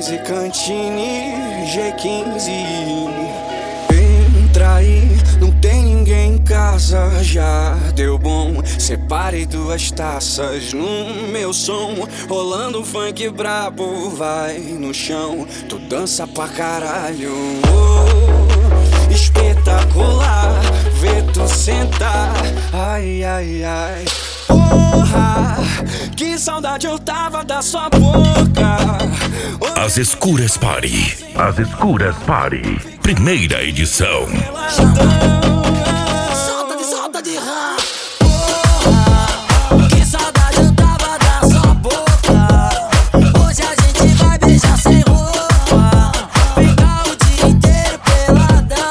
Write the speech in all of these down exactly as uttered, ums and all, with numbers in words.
quinze Cantini, G quinze. Entra aí, não tem ninguém em casa, já deu bom. Separei duas taças no meu som, rolando um funk brabo, vai no chão. Tu dança pra caralho, oh, espetacular, vê tu sentar, ai, ai, ai. Porra, que saudade eu tava da sua boca. As Escuras Party, As Escuras Party, primeira edição. Solta de, solta de rã. Porra, que saudade eu tava da sua boca. Hoje a gente vai beijar sem roupa, ficar o dia inteiro peladão.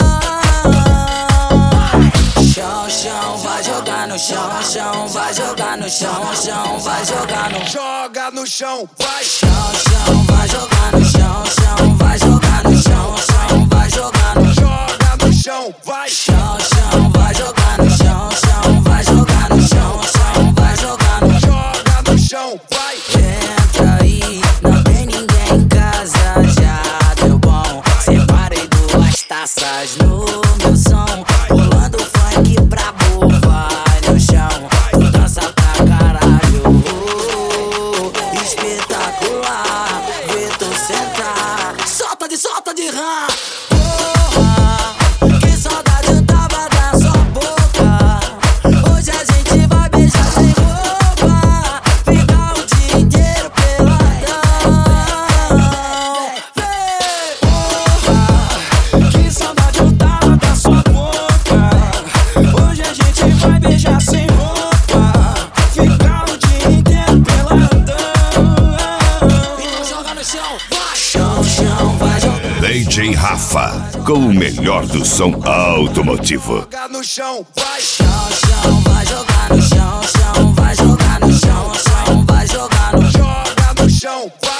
Chão, chão, vai jogar no chão, chão, vai jogar no chão, chão, vai jogar no chão. Joga no chão, vai. Chão, chão, vai jogar no chão, chão, vai jogar no chão, chão, vai jogar no chão. Joga no chão, vai. Chão, chão, vai jogar no chão, chão, vai jogar no chão, chão, vai jogar no chão. Joga no chão, vai. Entra aí, não tem ninguém em casa, já deu bom. Separei duas taças no meu som, rolando funk brabo, vai no chão. Tu dança pra caralho, oh, espetacular, vê tu sentar. Solta de, solta de rã. Porra, que saudade eu tava da sua boca. Hoje a gente vai beijar sem roupa, ficar o dia inteiro peladão. Porra, que saudade eu tava da sua boca. Hoje a gente vai beijar sem roupa, ficar o dia inteiro peladão. Então joga no chão, vai. Chão, chão, vai jogar. D J Rafa, com o melhor do som automotivo. Joga no chão, vai. Chão, chão, vai jogar no chão, chão, vai jogar no chão, chão, vai jogar no chão. Joga no chão, vai.